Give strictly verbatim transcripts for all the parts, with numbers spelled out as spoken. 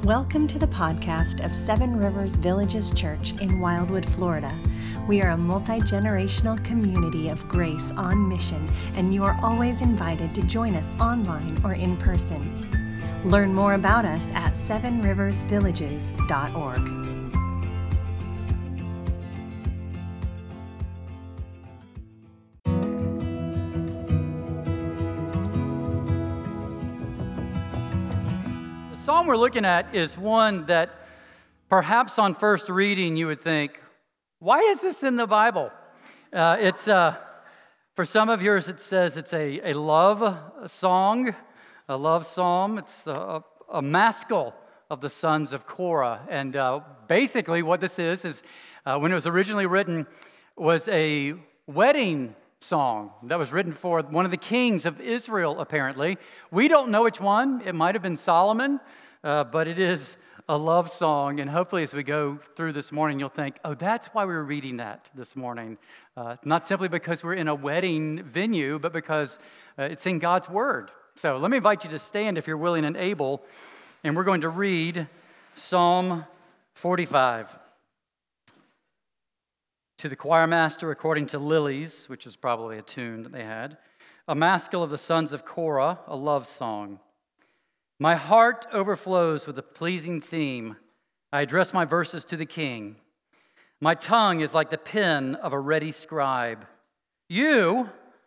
Welcome to the podcast of Seven Rivers Villages Church in Wildwood, Florida. We are a multi-generational community of grace on mission, and you are always invited to join us online or in person. Learn more about us at seven rivers villages dot org. The psalm we're looking at is one that perhaps on first reading you would think, why is this in the Bible? Uh, it's uh, for some of yours it says it's a, a love song, a love psalm. It's a, a maskil of the sons of Korah. And uh, basically what this is, is uh, when it was originally written, was a wedding song that was written for one of the kings of Israel, apparently. We don't know which one. It might have been Solomon, uh, but it is a love song. And hopefully as we go through this morning, you'll think, oh, that's why we were reading that this morning. Uh, not simply because we're in a wedding venue, but because uh, it's in God's Word. So let me invite you to stand if you're willing and able, and we're going to read Psalm forty-five. To the choir master, according to Lilies, which is probably a tune that they had, a maskil of the sons of Korah, a love song. My heart overflows with a pleasing theme. I address my verses to the king. My tongue is like the pen of a ready scribe. You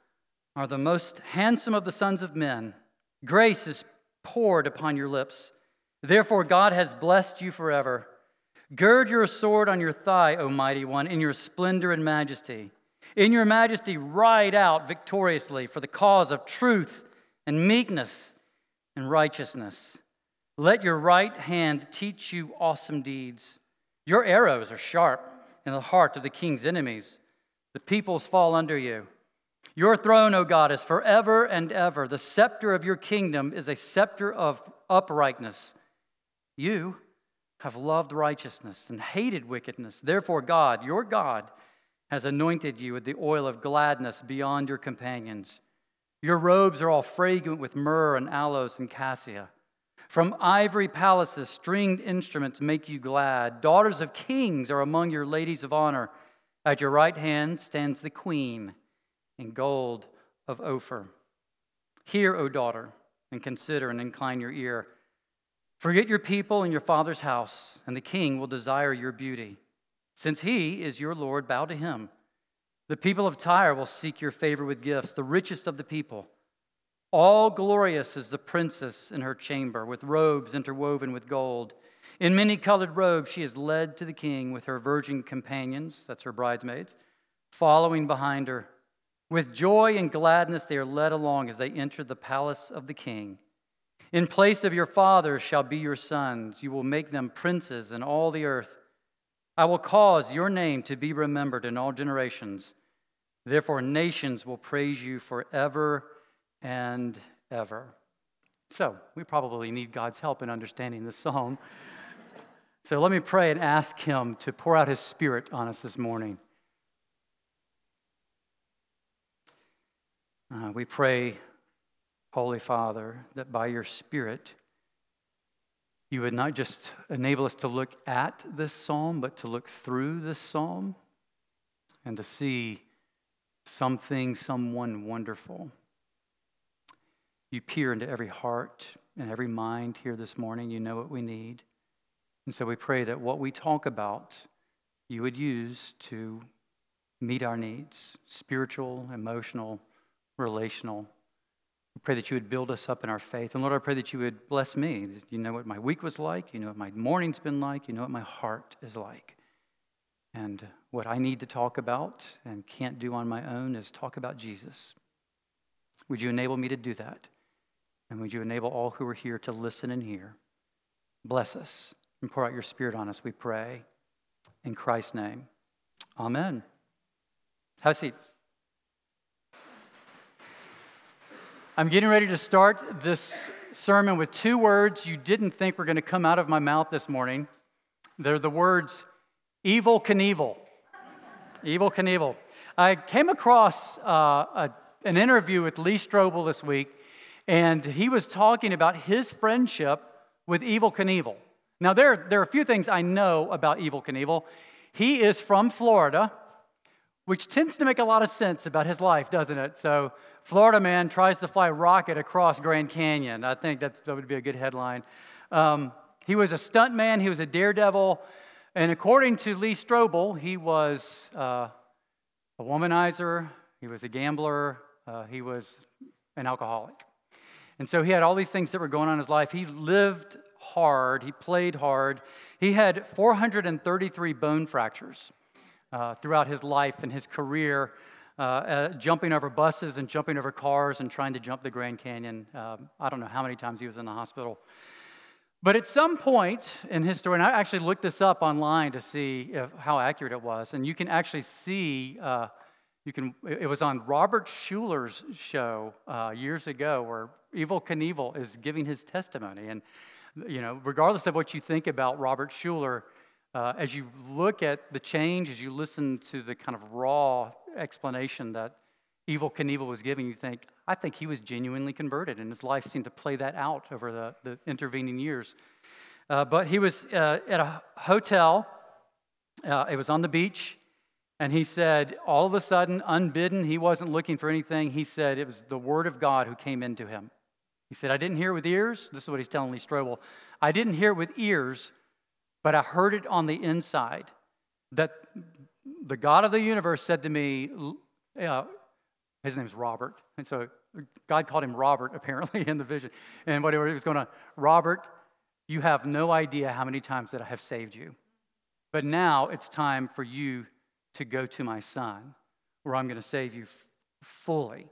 are the most handsome of the sons of men. Grace is poured upon your lips. Therefore God has blessed you forever. Gird your sword on your thigh, O mighty one, in your splendor and majesty. In your majesty, ride out victoriously for the cause of truth and meekness and righteousness. Let your right hand teach you awesome deeds. Your arrows are sharp in the heart of the king's enemies. The peoples fall under you. Your throne, O God, is forever and ever. The scepter of your kingdom is a scepter of uprightness. You have loved righteousness and hated wickedness. Therefore, God, your God, has anointed you with the oil of gladness beyond your companions. Your robes are all fragrant with myrrh and aloes and cassia. From ivory palaces, stringed instruments make you glad. Daughters of kings are among your ladies of honor. At your right hand stands the queen in gold of Ophir. Hear, O daughter, and consider and incline your ear. Forget your people and your father's house, and the king will desire your beauty. Since he is your Lord, bow to him. The people of Tyre will seek your favor with gifts, the richest of the people. All glorious is the princess in her chamber, with robes interwoven with gold. In many-colored robes she is led to the king with her virgin companions, that's her bridesmaids, following behind her. With joy and gladness they are led along as they enter the palace of the king. In place of your fathers shall be your sons. You will make them princes in all the earth. I will cause your name to be remembered in all generations. Therefore, nations will praise you forever and ever. So, we probably need God's help in understanding this psalm. So let me pray and ask him to pour out his Spirit on us this morning. Uh, we pray, Holy Father, that by your Spirit, you would not just enable us to look at this psalm, but to look through this psalm and to see something, someone wonderful. You peer into every heart and every mind here this morning. You know what we need. And so we pray that what we talk about, you would use to meet our needs, spiritual, emotional, relational. We pray that you would build us up in our faith. And Lord, I pray that you would bless me. You know what my week was like. You know what my morning's been like. You know what my heart is like. And what I need to talk about and can't do on my own is talk about Jesus. Would you enable me to do that? And would you enable all who are here to listen and hear? Bless us and pour out your Spirit on us, we pray. In Christ's name, amen. Have a seat. I'm getting ready to start this sermon with two words you didn't think were going to come out of my mouth this morning. They're the words, Evel Knievel. Evel Knievel. I came across uh, a, an interview with Lee Strobel this week, and he was talking about his friendship with Evel Knievel. Now, there, there are a few things I know about Evel Knievel. He is from Florida, which tends to make a lot of sense about his life, doesn't it? So, Florida man tries to fly rocket across Grand Canyon. I think that's, that would be a good headline. Um, he was a stuntman. He was a daredevil. And according to Lee Strobel, he was uh, a womanizer. He was a gambler. Uh, he was an alcoholic. And so he had all these things that were going on in his life. He lived hard. He played hard. He had four hundred thirty-three bone fractures uh, throughout his life and his career, uh, uh, jumping over buses and jumping over cars and trying to jump the Grand Canyon. Uh, I don't know how many times he was in the hospital. But at some point in his story, and I actually looked this up online to see if, how accurate it was, and you can actually see, uh, you can. It was on Robert Schuler's show uh, years ago, where Evel Knievel is giving his testimony. And you know, regardless of what you think about Robert Schuler, uh, as you look at the change, as you listen to the kind of raw explanation that Evel Knievel was giving, you think, I think he was genuinely converted, and his life seemed to play that out over the, the intervening years. Uh, but he was uh, at a hotel. Uh, it was on the beach, and he said, all of a sudden, unbidden, he wasn't looking for anything. He said it was the Word of God who came into him. He said, I didn't hear it with ears. This is what he's telling Lee Strobel. I didn't hear it with ears, but I heard it on the inside. That the God of the universe said to me, uh, his name's Robert. And so God called him Robert, apparently, in the vision. And whatever he was going to, Robert, you have no idea how many times that I have saved you. But now it's time for you to go to my son, where I'm going to save you f- fully.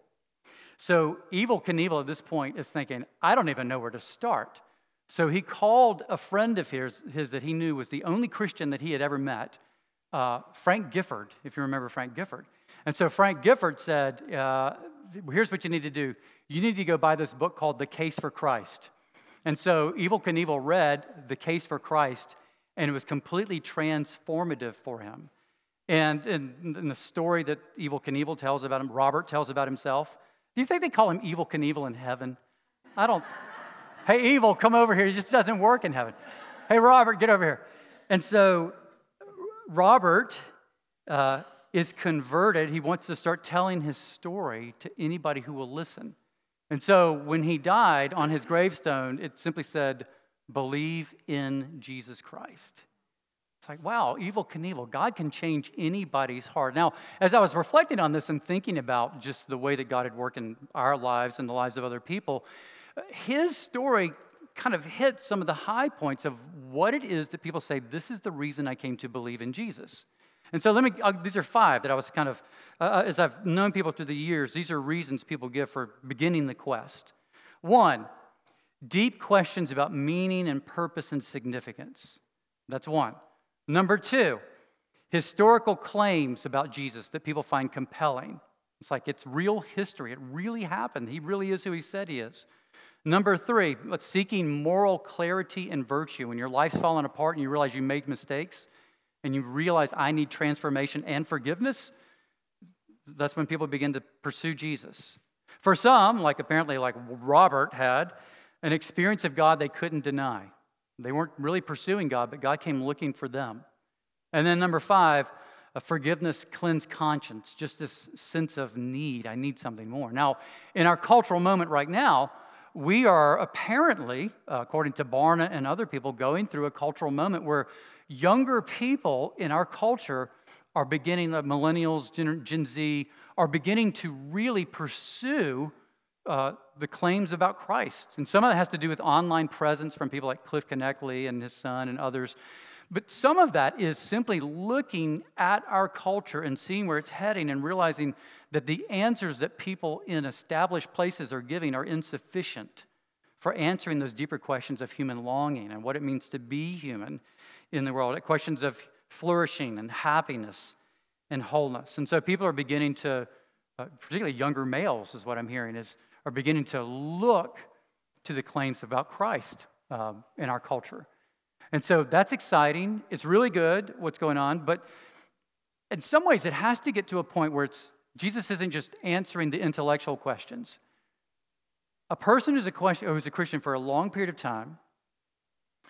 So Evel Knievel at this point is thinking, I don't even know where to start. So he called a friend of his, his that he knew was the only Christian that he had ever met, uh, Frank Gifford, if you remember Frank Gifford. And so Frank Gifford said, uh, here's what you need to do. You need to go buy this book called The Case for Christ. And so Evel Knievel read The Case for Christ, and it was completely transformative for him. And in, in the story that Evel Knievel tells about him, Robert tells about himself, do you think they call him Evel Knievel in heaven? I don't. Hey, Evel, come over here. It just doesn't work in heaven. Hey, Robert, get over here. And so Robert uh, is converted. He wants to start telling his story to anybody who will listen. And so when he died, on his gravestone, it simply said, believe in Jesus Christ. It's like, wow, Evel Knievel, God can change anybody's heart. Now, as I was reflecting on this and thinking about just the way that God had worked in our lives and the lives of other people, his story kind of hit some of the high points of what it is that people say, this is the reason I came to believe in Jesus. And so let me, uh, these are five that I was kind of, uh, as I've known people through the years, these are reasons people give for beginning the quest. One, deep questions about meaning and purpose and significance. That's one. Number two, historical claims about Jesus that people find compelling. It's like it's real history. It really happened. He really is who he said he is. Number three, seeking moral clarity and virtue. When your life's falling apart and you realize you made mistakes and you realize I need transformation and forgiveness, that's when people begin to pursue Jesus. For some, like apparently like Robert had, an experience of God they couldn't deny. They weren't really pursuing God, but God came looking for them. And then number five, a forgiveness cleansed conscience, just this sense of need. I need something more. Now, in our cultural moment right now, we are apparently, uh, according to Barna and other people, going through a cultural moment where younger people in our culture are beginning, uh, millennials, Gen, Gen Z, are beginning to really pursue uh, the claims about Christ. And some of that has to do with online presence from people like Cliff Connectley and his son and others. But some of that is simply looking at our culture and seeing where it's heading and realizing that the answers that people in established places are giving are insufficient for answering those deeper questions of human longing and what it means to be human in the world, questions of flourishing and happiness and wholeness. And so people are beginning to, uh, particularly younger males is what I'm hearing, is are beginning to look to the claims about Christ um, in our culture. And so that's exciting. It's really good what's going on, but in some ways it has to get to a point where it's Jesus isn't just answering the intellectual questions. A person who's a, question, who's a Christian for a long period of time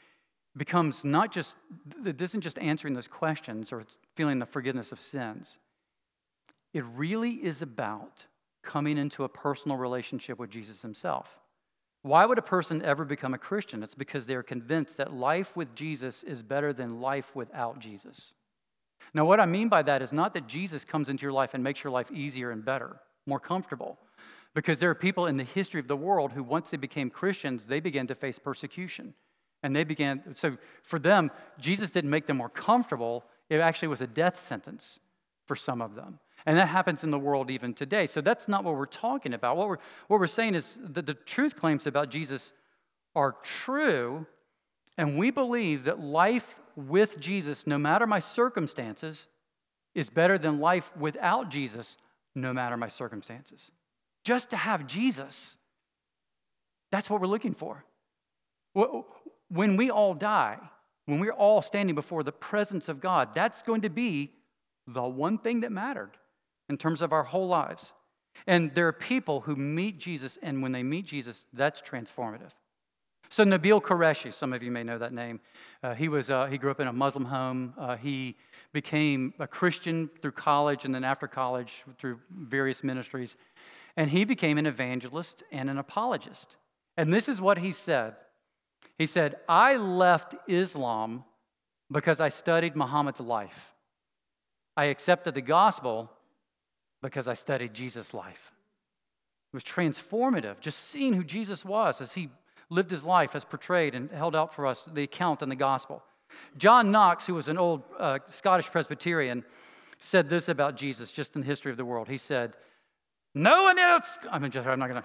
becomes not just, it isn't just answering those questions or feeling the forgiveness of sins. It really is about coming into a personal relationship with Jesus himself. Why would a person ever become a Christian? It's because they're convinced that life with Jesus is better than life without Jesus. Now, what I mean by that is not that Jesus comes into your life and makes your life easier and better, more comfortable. Because there are people in the history of the world who, once they became Christians, they began to face persecution. And they began, so for them, Jesus didn't make them more comfortable. It actually was a death sentence for some of them. And that happens in the world even today. So that's not what we're talking about. What we're, what we're saying is that the truth claims about Jesus are true, and we believe that life with Jesus, no matter my circumstances, is better than life without Jesus, no matter my circumstances. Just to have Jesus, that's what we're looking for. When we all die, when we're all standing before the presence of God, that's going to be the one thing that mattered in terms of our whole lives. And there are people who meet Jesus, and when they meet Jesus, that's transformative. So Nabil Qureshi, some of you may know that name. Uh, he was uh, he grew up in a Muslim home. Uh, he became a Christian through college, and then after college through various ministries. And he became an evangelist and an apologist. And this is what he said. He said, I left Islam because I studied Muhammad's life. I accepted the gospel because I studied Jesus' life. It was transformative, just seeing who Jesus was as he lived his life as portrayed and held out for us the account in the gospel. John Knox, who was an old uh, Scottish Presbyterian, said this about Jesus just in the history of the world. He said, no one else, I'm, just, I'm not going to.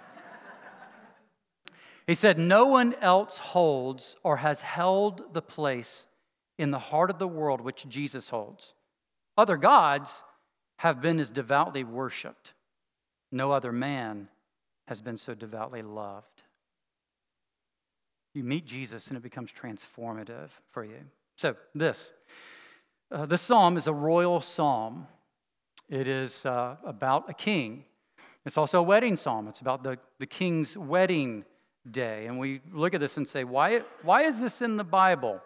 He said, no one else holds or has held the place in the heart of the world which Jesus holds. Other gods have been as devoutly worshipped. No other man has been so devoutly loved. You meet Jesus and it becomes transformative for you. So this, uh, this psalm is a royal psalm. It is uh, about a king. It's also a wedding psalm. It's about the, the king's wedding day. And we look at this and say, why, why is this in the Bible?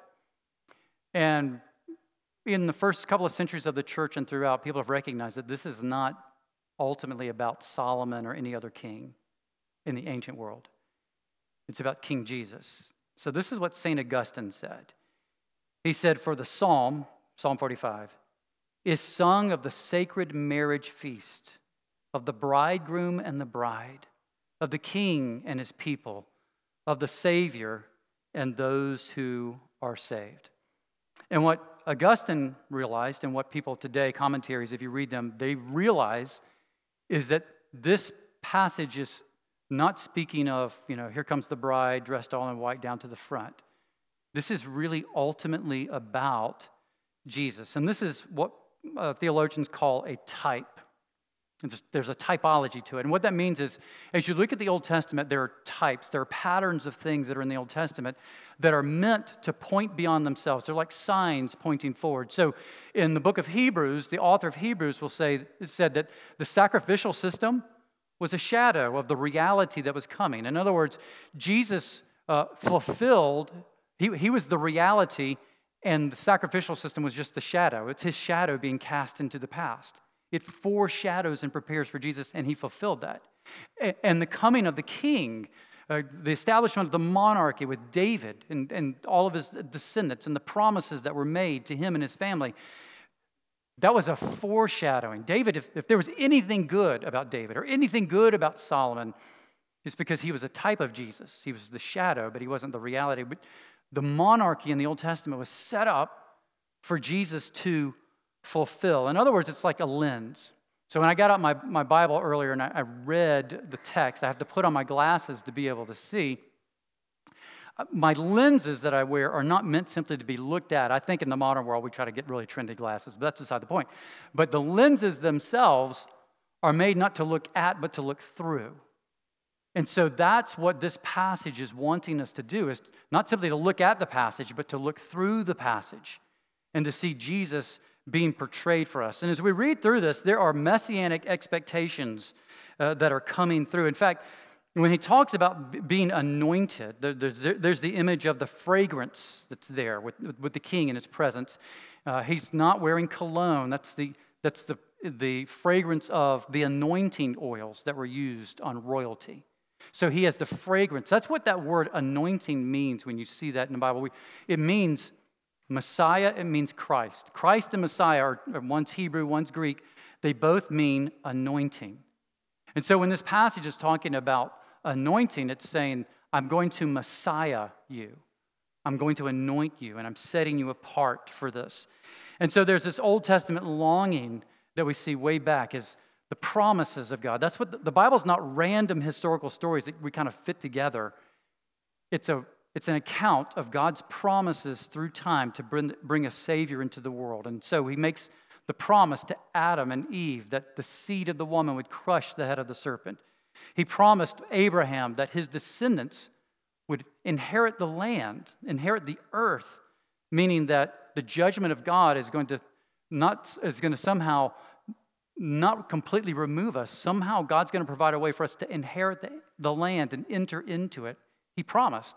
And in the first couple of centuries of the church and throughout, people have recognized that this is not ultimately about Solomon or any other king in the ancient world. It's about King Jesus. So this is what Saint Augustine said. He said, for the psalm, Psalm forty-five, is sung of the sacred marriage feast, of the bridegroom and the bride, of the king and his people, of the Savior and those who are saved. And what Augustine realized, and what people today, commentaries, if you read them, they realize, is that this passage is not speaking of, you know, here comes the bride dressed all in white down to the front. This is really ultimately about Jesus. And this is what uh, theologians call a type. There's a typology to it. And what that means is, as you look at the Old Testament, there are types, there are patterns of things that are in the Old Testament that are meant to point beyond themselves. They're like signs pointing forward. So in the book of Hebrews, the author of Hebrews will say, said that the sacrificial system was a shadow of the reality that was coming. In other words, Jesus uh, fulfilled, he, he was the reality, and the sacrificial system was just the shadow. It's his shadow being cast into the past. It foreshadows and prepares for Jesus, and he fulfilled that. And the coming of the king, uh, the establishment of the monarchy with David and, and all of his descendants and the promises that were made to him and his family, that was a foreshadowing. David, if, if there was anything good about David or anything good about Solomon, it's because he was a type of Jesus. He was the shadow, but he wasn't the reality. But the monarchy in the Old Testament was set up for Jesus to fulfill. In other words, it's like a lens. So when I got out my, my Bible earlier and I, I read the text, I have to put on my glasses to be able to see. My lenses that I wear are not meant simply to be looked at. I think in the modern world we try to get really trendy glasses, but that's beside the point. But the lenses themselves are made not to look at, but to look through. And so that's what this passage is wanting us to do, is not simply to look at the passage, but to look through the passage and to see Jesus being portrayed for us. And as we read through this, there are messianic expectations uh, that are coming through. In fact, when he talks about b- being anointed, there, there's, there's the image of the fragrance that's there with, with the king in his presence. Uh, he's not wearing cologne. That's the that's the the fragrance of the anointing oils that were used on royalty. So he has the fragrance. That's what that word anointing means when you see that in the Bible. We, it means Messiah, it means Christ. Christ and Messiah are, are one's Hebrew, one's Greek. They both mean anointing. And so when this passage is talking about anointing, it's saying, I'm going to Messiah you. I'm going to anoint you, and I'm setting you apart for this. And so there's this Old Testament longing that we see way back is the promises of God. That's what the, the Bible's not random historical stories that we kind of fit together. It's a it's an account of God's promises through time to bring, bring a Savior into the world. And so he makes the promise to Adam and Eve that the seed of the woman would crush the head of the serpent. He promised Abraham that his descendants would inherit the land, inherit the earth, meaning that the judgment of God is going to not is going to somehow not completely remove us. Somehow God's going to provide a way for us to inherit the, the land and enter into it. He promised.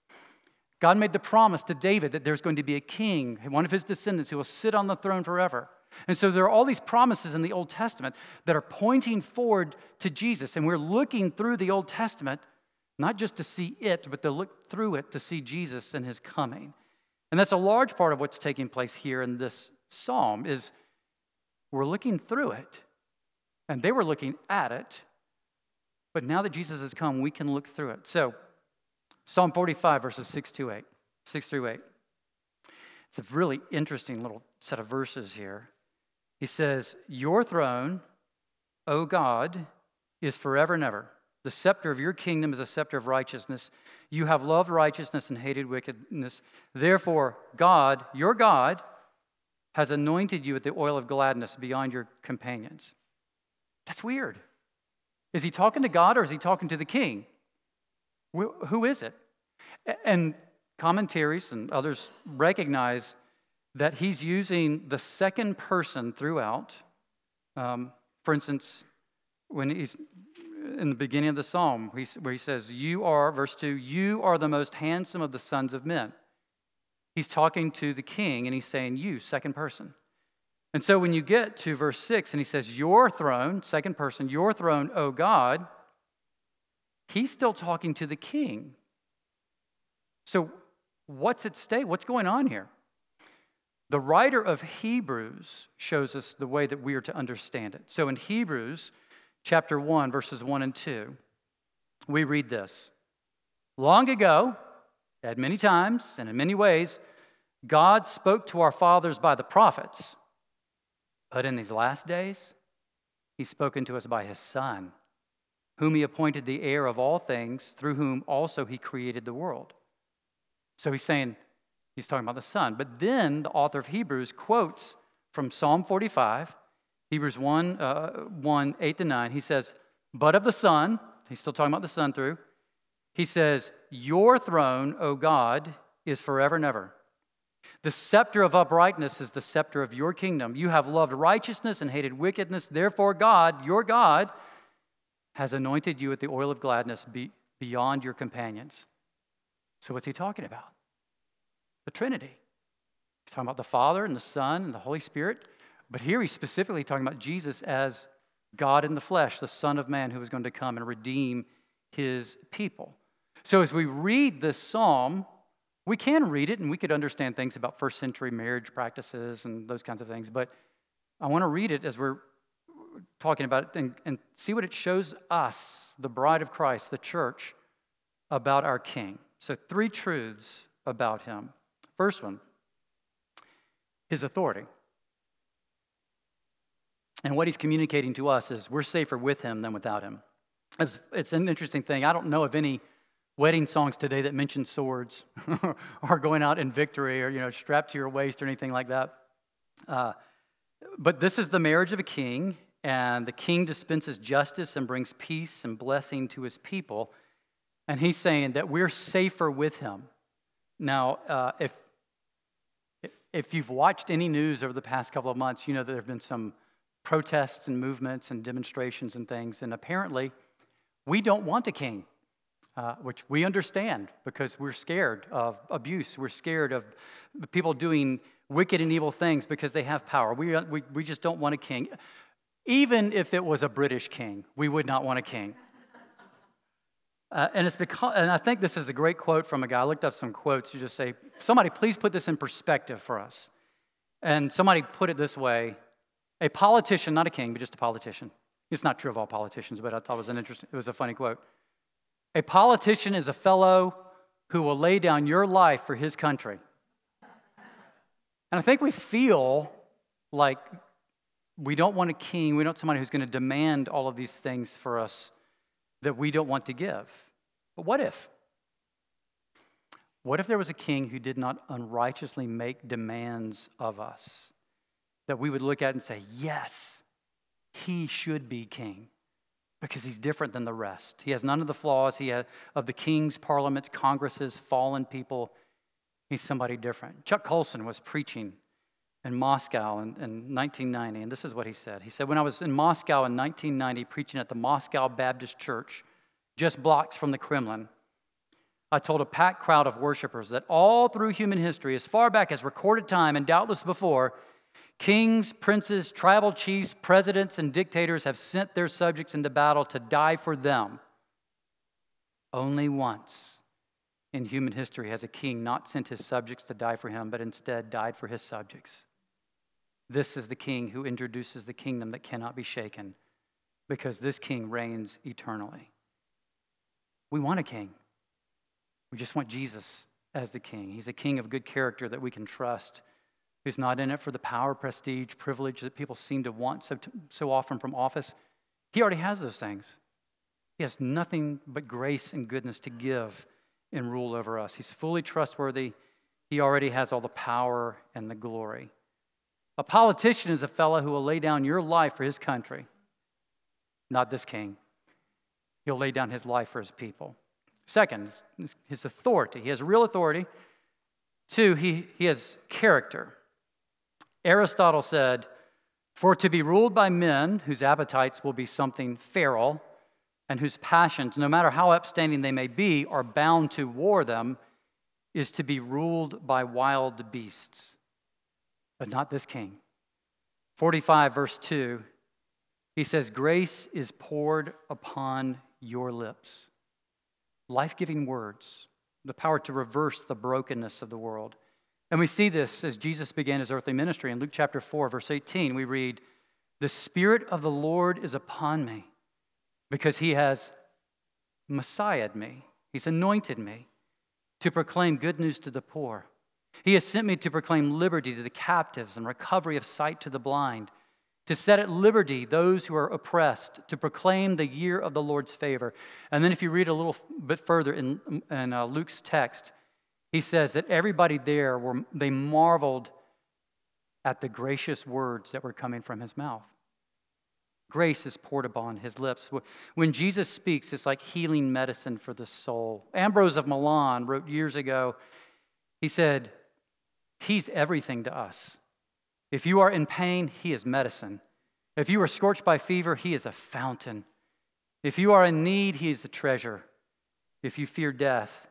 God made the promise to David that there's going to be a king, one of his descendants, who will sit on the throne forever. And so there are all these promises in the Old Testament that are pointing forward to Jesus. And we're looking through the Old Testament, not just to see it, but to look through it to see Jesus and his coming. And that's a large part of what's taking place here in this psalm is we're looking through it. And they were looking at it. But now that Jesus has come, we can look through it. So Psalm forty-five, verses six to eight, six through eight. It's a really interesting little set of verses here. He says, your throne, O God, is forever and ever. The scepter of your kingdom is a scepter of righteousness. You have loved righteousness and hated wickedness. Therefore, God, your God, has anointed you with the oil of gladness beyond your companions. That's weird. Is he talking to God or is he talking to the king? Who is it? And commentaries and others recognize that he's using the second person throughout. Um, for instance, when he's in the beginning of the psalm, where he says, you are, verse two, you are the most handsome of the sons of men. He's talking to the king and he's saying, you, second person. And so when you get to verse six and he says, your throne, second person, your throne, O God, he's still talking to the king. So what's at stake? What's going on here? The writer of Hebrews shows us the way that we are to understand it. So in Hebrews chapter one, verses one and two, we read this. Long ago, at many times and in many ways, God spoke to our fathers by the prophets. But in these last days, he's spoken to us by his Son, whom he appointed the heir of all things, through whom also he created the world. So he's saying, he's talking about the Son. But then the author of Hebrews quotes from Psalm forty-five, Hebrews one, uh, one, eight to nine. He says, but of the Son, he's still talking about the Son through, he says, your throne, O God, is forever and ever. The scepter of uprightness is the scepter of your kingdom. You have loved righteousness and hated wickedness. Therefore, God, your God, has anointed you with the oil of gladness be, beyond your companions. So what's he talking about? The Trinity. He's talking about the Father and the Son and the Holy Spirit. But here he's specifically talking about Jesus as God in the flesh, the Son of Man who was going to come and redeem his people. So as we read this psalm, we can read it and we could understand things about first century marriage practices and those kinds of things. But I want to read it as we're talking about it and, and see what it shows us, the bride of Christ, the church, about our King. So three truths about him. First one, his authority. And what he's communicating to us is we're safer with him than without him. It's, it's an interesting thing. I don't know of any wedding songs today that mention swords or going out in victory or, you know, strapped to your waist or anything like that. Uh, but this is the marriage of a king, and the king dispenses justice and brings peace and blessing to his people. And he's saying that we're safer with him. Now, uh, if if you've watched any news over the past couple of months, you know that there have been some protests and movements and demonstrations and things. And apparently, We don't want a king, uh, which we understand because we're scared of abuse. We're scared of people doing wicked and evil things because they have power. We, we, we just don't want a king. Even if it was a British king, we would not want a king. Uh, and it's because, and I think this is a great quote from a guy. I looked up some quotes. You just say, somebody please put this in perspective for us. And somebody put it this way: a politician, not a king, but just a politician. It's not true of all politicians, but I thought it was an interesting, it was a funny quote. A politician is a fellow who will lay down your life for his country. And I think we feel like we don't want a king, we don't want somebody who's going to demand all of these things for us that we don't want to give. But what if? What if there was a king who did not unrighteously make demands of us that we would look at and say, yes, he should be king because he's different than the rest. He has none of the flaws he has of the kings, parliaments, congresses, fallen people. He's somebody different. Chuck Colson was preaching in Moscow in, in nineteen ninety, and this is what he said. He said, when I was in Moscow in nineteen ninety preaching at the Moscow Baptist Church, just blocks from the Kremlin, I told a packed crowd of worshipers that all through human history, as far back as recorded time and doubtless before, kings, princes, tribal chiefs, presidents, and dictators have sent their subjects into battle to die for them. Only once in human history has a king not sent his subjects to die for him, but instead died for his subjects. This is the king who introduces the kingdom that cannot be shaken, because this king reigns eternally. We want a king. We just want Jesus as the king. He's a king of good character that we can trust, who's not in it for the power, prestige, privilege that people seem to want so, so often from office. He already has those things. He has nothing but grace and goodness to give and rule over us. He's fully trustworthy. He already has all the power and the glory. A politician is a fellow who will lay down your life for his country, not this king. He'll lay down his life for his people. Second, his authority. He has real authority. Two, he, he has character. Aristotle said, for to be ruled by men whose appetites will be something feral and whose passions, no matter how upstanding they may be, are bound to war them, is to be ruled by wild beasts. But not this king. forty-five, verse two, he says, grace is poured upon your lips. Life-giving words, the power to reverse the brokenness of the world. And we see this as Jesus began his earthly ministry. In Luke chapter four, verse eighteen, we read, the Spirit of the Lord is upon me because he has Messiahed me. He's anointed me to proclaim good news to the poor. He has sent me to proclaim liberty to the captives and recovery of sight to the blind, to set at liberty those who are oppressed, to proclaim the year of the Lord's favor. And then if you read a little bit further in, in uh, Luke's text, he says that everybody there, were they marveled at the gracious words that were coming from his mouth. Grace is poured upon his lips. When Jesus speaks, it's like healing medicine for the soul. Ambrose of Milan wrote years ago, he said, he's everything to us. If you are in pain, he is medicine. If you are scorched by fever, he is a fountain. If you are in need, he is a treasure. If you fear death,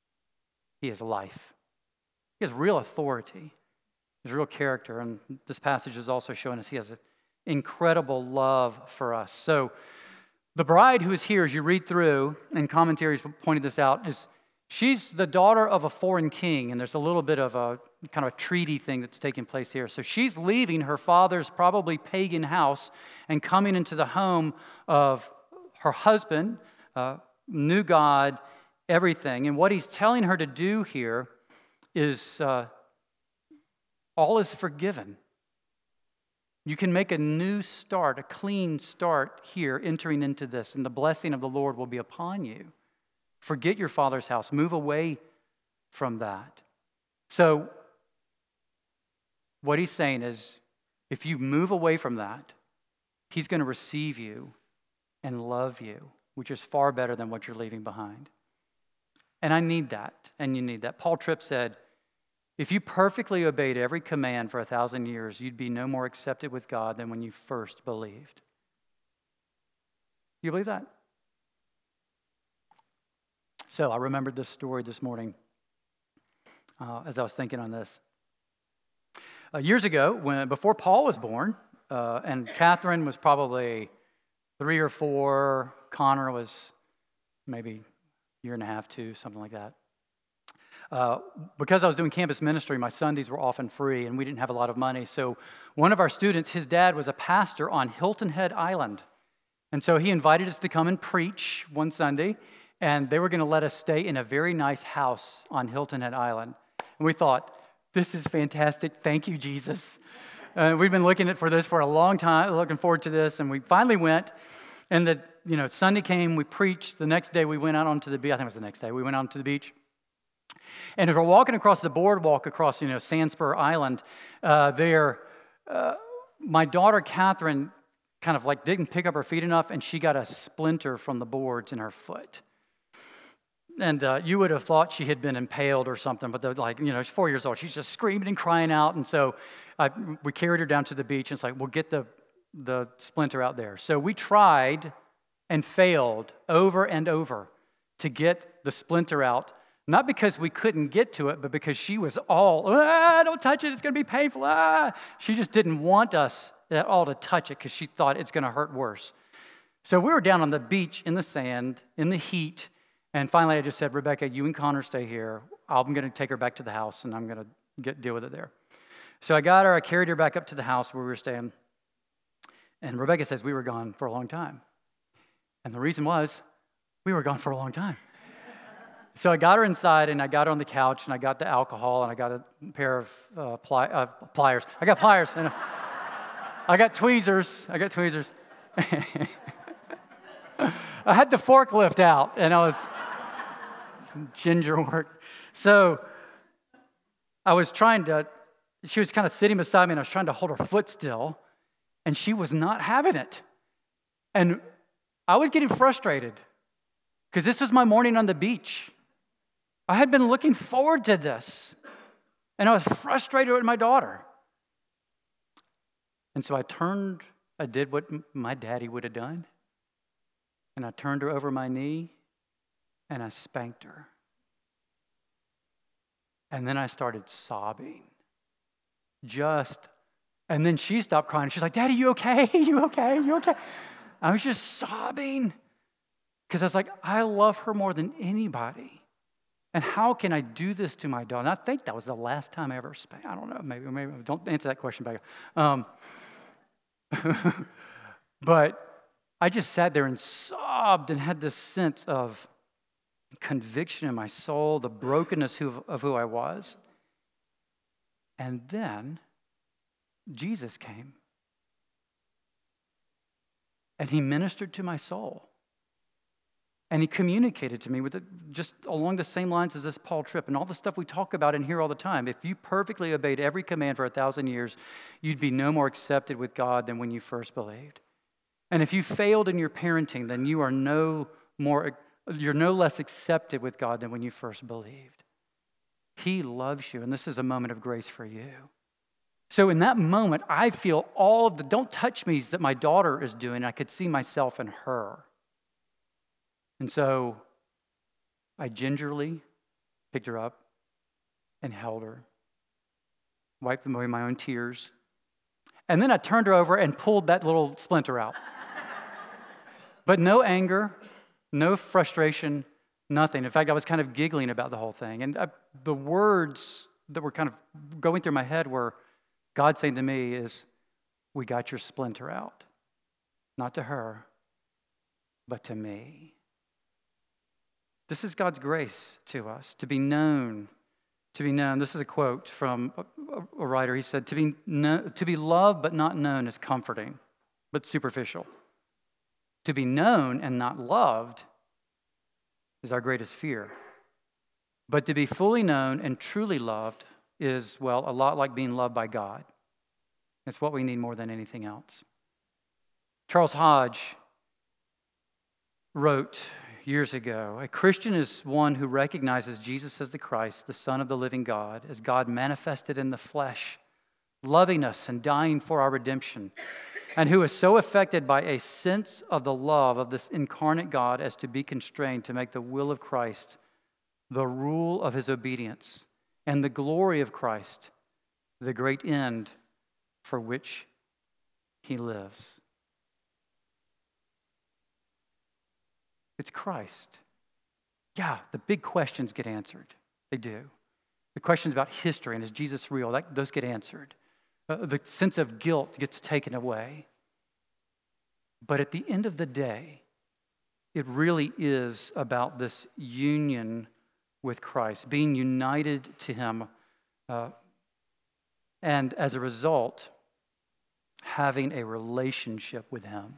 he is life. He has real authority. He has real character. And this passage is also showing us he has an incredible love for us. So the bride who is here, as you read through, and commentaries pointed this out, is she's the daughter of a foreign king, and there's a little bit of a kind of a treaty thing that's taking place here. So she's leaving her father's probably pagan house and coming into the home of her husband, uh, new God, everything. And what he's telling her to do here is uh, all is forgiven. You can make a new start, a clean start here, entering into this, and the blessing of the Lord will be upon you. Forget your father's house. Move away from that. So what he's saying is, if you move away from that, he's going to receive you and love you, which is far better than what you're leaving behind. And I need that, and you need that. Paul Tripp said, if you perfectly obeyed every command for a thousand years, you'd be no more accepted with God than when you first believed. You believe that? So I remembered this story this morning uh, as I was thinking on this. Uh, years ago, when before Paul was born, uh, and Catherine was probably three or four, Connor was maybe a year and a half, two, something like that. Uh, because I was doing campus ministry, my Sundays were often free, and we didn't have a lot of money. So one of our students, his dad was a pastor on Hilton Head Island. And so he invited us to come and preach one Sunday, and they were going to let us stay in a very nice house on Hilton Head Island. And we thought, this is fantastic. Thank you, Jesus. Uh, we've been looking at for this for a long time, looking forward to this, and we finally went. And the you know Sunday came, we preached. The next day we went out onto the beach. I think it was the next day. We went out to the beach. And as we're walking across the boardwalk across, you know, Sandspur Island, uh, there, uh, my daughter Catherine kind of like didn't pick up her feet enough, and she got a splinter from the boards in her foot. And uh, you would have thought she had been impaled or something, but they're like, you know, she's four years old. She's just screaming and crying out. And so I, we carried her down to the beach, and it's like, we'll get the, the splinter out there. So we tried and failed over and over to get the splinter out, not because we couldn't get to it, but because she was all, ah, don't touch it, it's going to be painful. Ah. She just didn't want us at all to touch it because she thought it's going to hurt worse. So we were down on the beach in the sand, in the heat, and finally I just said, Rebecca, you and Connor stay here. I'm going to take her back to the house, and I'm going to get deal with it there. So I got her, I carried her back up to the house where we were staying, and Rebecca says we were gone for a long time. And the reason was, we were gone for a long time. So I got her inside, and I got her on the couch, and I got the alcohol, and I got a pair of uh, pli- uh, pliers. I got pliers. And I got tweezers. I got tweezers. I had the forklift out, and I was some ginger work. So I was trying to, she was kind of sitting beside me, and I was trying to hold her foot still, and she was not having it. And I was getting frustrated because this was my morning on the beach. I had been looking forward to this, and I was frustrated with my daughter. And so I turned, I did what my daddy would have done, and I turned her over my knee, and I spanked her. And then I started sobbing. Just, and then she stopped crying. She's like, Daddy, you okay? You okay? You okay? I was just sobbing because I was like, I love her more than anybody. And how can I do this to my daughter? And I think that was the last time I ever spanked. I don't know. Maybe, maybe don't answer that question back. Um, but I just sat there and sobbed and had this sense of conviction in my soul, the brokenness of, of who I was. And then Jesus came. And he ministered to my soul. And he communicated to me with it just along the same lines as this Paul Tripp and all the stuff we talk about in here all the time. If you perfectly obeyed every command for a thousand years, you'd be no more accepted with God than when you first believed. And if you failed in your parenting, then you are no more, you're no less accepted with God than when you first believed. He loves you, and this is a moment of grace for you. So in that moment, I feel all of the don't touch me's that my daughter is doing. I could see myself in her. And so I gingerly picked her up and held her, wiped away my own tears, and then I turned her over and pulled that little splinter out. But no anger, no frustration, nothing. In fact, I was kind of giggling about the whole thing. And I, the words that were kind of going through my head were God saying to me is, we got your splinter out. Not to her, but to me. This is God's grace to us, to be known, to be known. This is a quote from a, a writer. He said, to be, know, to be loved but not known is comforting, but superficial. To be known and not loved is our greatest fear. But to be fully known and truly loved is, well, a lot like being loved by God. It's what we need more than anything else. Charles Hodge wrote years ago, a Christian is one who recognizes Jesus as the Christ, the Son of the living God, as God manifested in the flesh, loving us and dying for our redemption, and who is so affected by a sense of the love of this incarnate God as to be constrained to make the will of Christ the rule of his obedience, and the glory of Christ, the great end for which he lives. It's Christ. Yeah, the big questions get answered. They do. The questions about history and is Jesus real, that, those get answered. Uh, the sense of guilt gets taken away. But at the end of the day, it really is about this union with Christ, being united to him, uh, and as a result, having a relationship with him.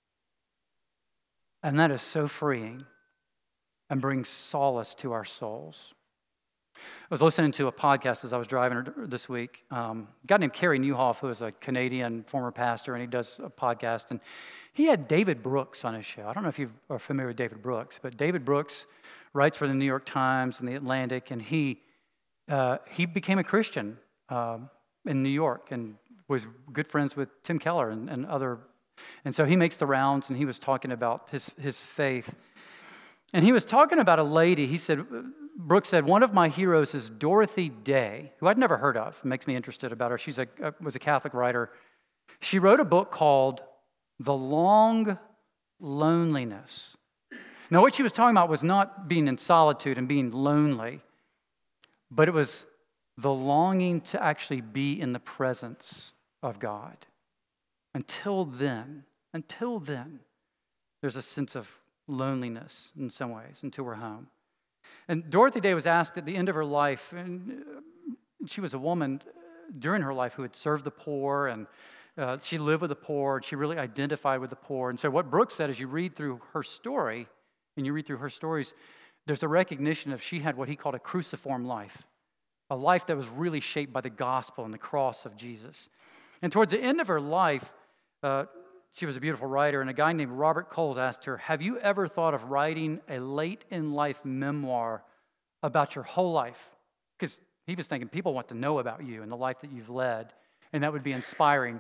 And that is so freeing and brings solace to our souls. I was listening to a podcast as I was driving this week. Um, a guy named Kerry Newhoff, who is a Canadian former pastor, and he does a podcast. And he had David Brooks on his show. I don't know if you are familiar with David Brooks, but David Brooks writes for the New York Times and the Atlantic, and he uh, he became a Christian uh, in New York and was good friends with Tim Keller and, and other. And so he makes the rounds, and he was talking about his his faith. And he was talking about a lady. He said, Brooks said, one of my heroes is Dorothy Day, who I'd never heard of. It makes me interested about her. She's a, was a Catholic writer. She wrote a book called The Long Loneliness. Now, what she was talking about was not being in solitude and being lonely, but it was the longing to actually be in the presence of God. Until then, until then, there's a sense of loneliness in some ways until we're home. And Dorothy Day was asked at the end of her life, and she was a woman during her life who had served the poor, and uh, she lived with the poor, and she really identified with the poor. And so what Brooks said is you read through her story, and you read through her stories, there's a recognition of she had what he called a cruciform life, a life that was really shaped by the gospel and the cross of Jesus. And towards the end of her life, uh, she was a beautiful writer, and a guy named Robert Coles asked her, have you ever thought of writing a late-in-life memoir about your whole life? Because he was thinking people want to know about you and the life that you've led, and that would be inspiring.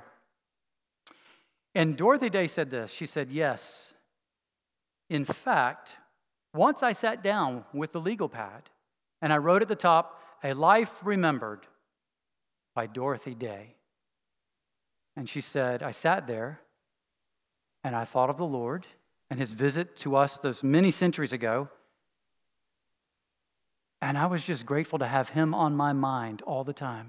And Dorothy Day said this. She said, yes. In fact, once I sat down with the legal pad, and I wrote at the top, A Life Remembered by Dorothy Day. And she said, I sat there, and I thought of the Lord and his visit to us those many centuries ago. And I was just grateful to have him on my mind all the time.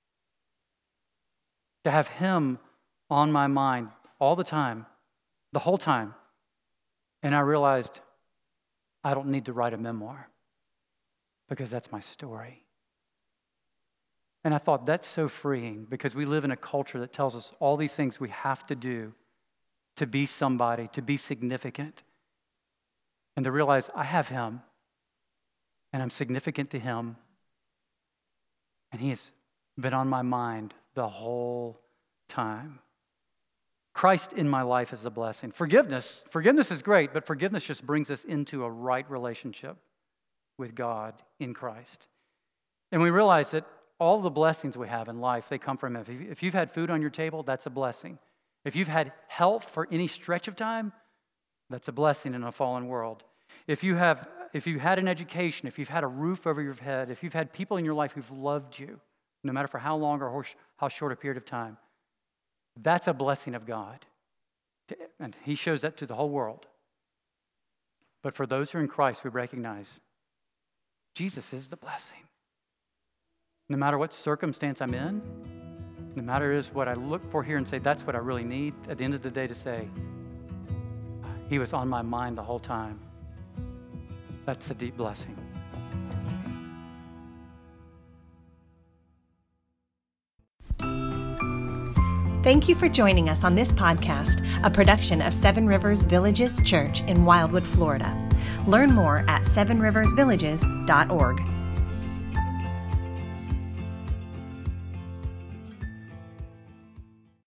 To have him on my mind all the time, the whole time. And I realized I don't need to write a memoir because that's my story. And I thought that's so freeing because we live in a culture that tells us all these things we have to do to be somebody, to be significant, and to realize I have him, and I'm significant to him, and he has been on my mind the whole time. Christ in my life is the blessing. Forgiveness, forgiveness is great, but forgiveness just brings us into a right relationship with God in Christ. And we realize that all the blessings we have in life, they come from him. If you've had food on your table, that's a blessing. If you've had health for any stretch of time, that's a blessing in a fallen world. If you have, if you had an education, if you've had a roof over your head, if you've had people in your life who've loved you, no matter for how long or how short a period of time, that's a blessing of God. And he shows that to the whole world. But for those who are in Christ, we recognize Jesus is the blessing. No matter what circumstance I'm in, no matter is what I look for here and say, that's what I really need, at the end of the day to say, he was on my mind the whole time. That's a deep blessing. Thank you for joining us on this podcast, a production of Seven Rivers Villages Church in Wildwood, Florida. Learn more at seven rivers villages dot org.